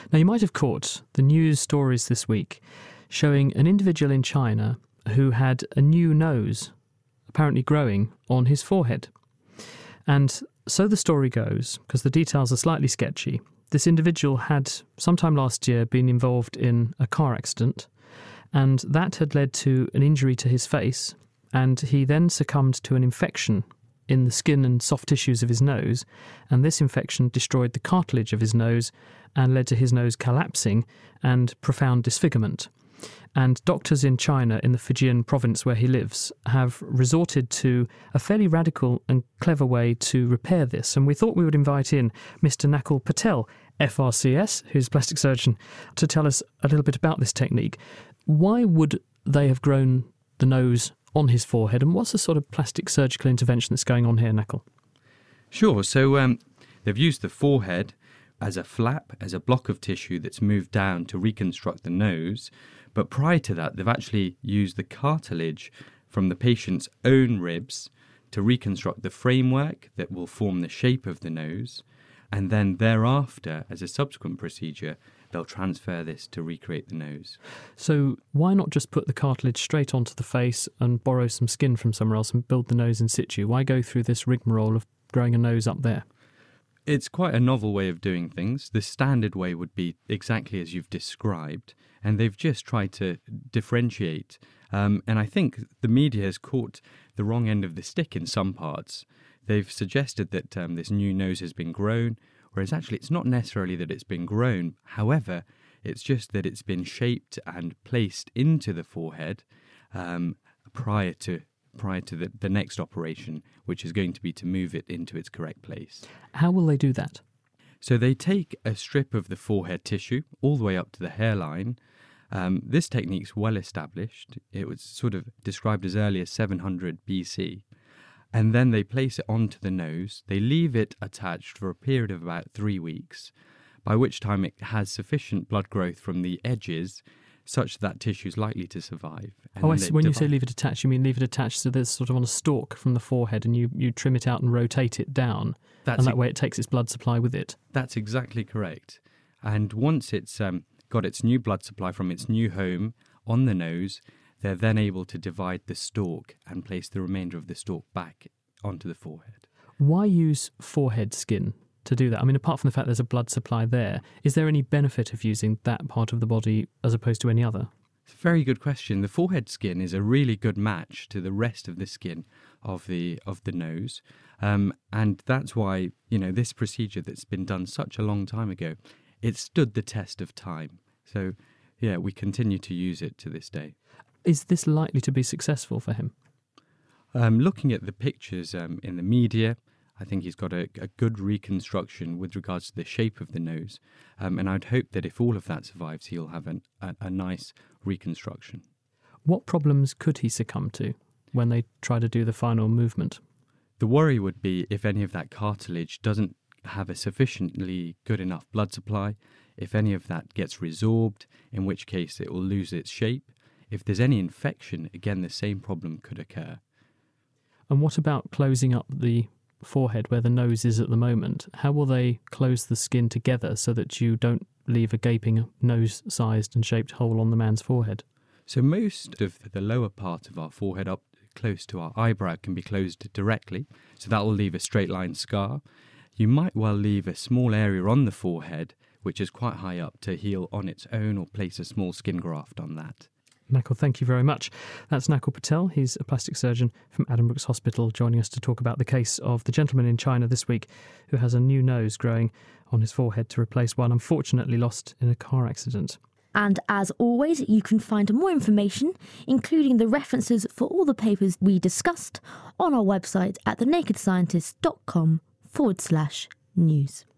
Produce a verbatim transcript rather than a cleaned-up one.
Now, you might have caught the news stories this week showing an individual in China who had a new nose apparently growing on his forehead. And so the story goes, because the details are slightly sketchy, this individual had sometime last year been involved in a car accident, and that had led to an injury to his face, and he then succumbed to an infection in the skin and soft tissues of his nose, and this infection destroyed the cartilage of his nose and led to his nose collapsing and profound disfigurement. And doctors in China, in the Fujian province where he lives, have resorted to a fairly radical and clever way to repair this. And we thought we would invite in Mister Nakul Patel, F R C S, who's a plastic surgeon, to tell us a little bit about this technique. Why would they have grown the nose on his forehead, and what's the sort of plastic surgical intervention that's going on here, Nakul? Sure. So um, they've used the forehead as a flap, as a block of tissue that's moved down to reconstruct the nose. But prior to that, they've actually used the cartilage from the patient's own ribs to reconstruct the framework that will form the shape of the nose. And then thereafter, as a subsequent procedure, they'll transfer this to recreate the nose. So why not just put the cartilage straight onto the face and borrow some skin from somewhere else and build the nose in situ? Why go through this rigmarole of growing a nose up there? It's quite a novel way of doing things. The standard way would be exactly as you've described, and they've just tried to differentiate. Um, and I think the media has caught the wrong end of the stick in some parts. They've suggested that um, this new nose has been grown, whereas actually it's not necessarily that it's been grown. However, it's just that it's been shaped and placed into the forehead um, prior to prior to the, the next operation, which is going to be to move it into its correct place. How will they do that? So they take a strip of the forehead tissue all the way up to the hairline. Um, this technique's well established. It was sort of described as early as seven hundred B C. And then they place it onto the nose. They leave it attached for a period of about three weeks, by which time it has sufficient blood growth from the edges such that tissue is likely to survive. And oh, I then see. they When you divide- say leave it attached, you mean leave it attached so there's sort of on a stalk from the forehead, and you, you trim it out and rotate it down, That's and that e- way it takes its blood supply with it. That's exactly correct. And once it's um, got its new blood supply from its new home on the nose, they're then able to divide the stalk and place the remainder of the stalk back onto the forehead. Why use forehead skin to do that? I mean, apart from the fact there's a blood supply there, is there any benefit of using that part of the body as opposed to any other? It's a very good question. The forehead skin is a really good match to the rest of the skin of the of the nose, um, and that's why, you know, this procedure that's been done such a long time ago, it stood the test of time. So, yeah, we continue to use it to this day. Is this likely to be successful for him? Um, looking at the pictures um, in the media, I think he's got a, a good reconstruction with regards to the shape of the nose. Um, and I'd hope that if all of that survives, he'll have an, a, a nice reconstruction. What problems could he succumb to when they try to do the final movement? The worry would be if any of that cartilage doesn't have a sufficiently good enough blood supply, if any of that gets resorbed, in which case it will lose its shape. If there's any infection, again, the same problem could occur. And what about closing up the forehead where the nose is at the moment? How will they close the skin together so that you don't leave a gaping nose-sized and shaped hole on the man's forehead? So most of the lower part of our forehead up close to our eyebrow can be closed directly, so that will leave a straight line scar. You might well leave a small area on the forehead, which is quite high up, to heal on its own, or place a small skin graft on that. Nakul, thank you very much. That's Nakul Patel. He's a plastic surgeon from Addenbrooke's Hospital, joining us to talk about the case of the gentleman in China this week who has a new nose growing on his forehead to replace one unfortunately lost in a car accident. And as always, you can find more information, including the references for all the papers we discussed, on our website at thenakedscientist.com forward slash news.